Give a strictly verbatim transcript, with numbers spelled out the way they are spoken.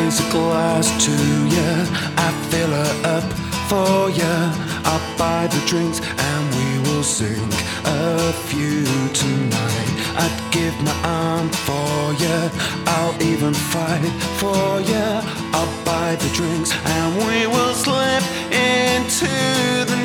raise a glass to you. I fill her up for you. I'll buy the drinks and we will sing a few tonight. I'd give my arm for you. I'll even fight for you. I'll buy the drinks and we will slip into the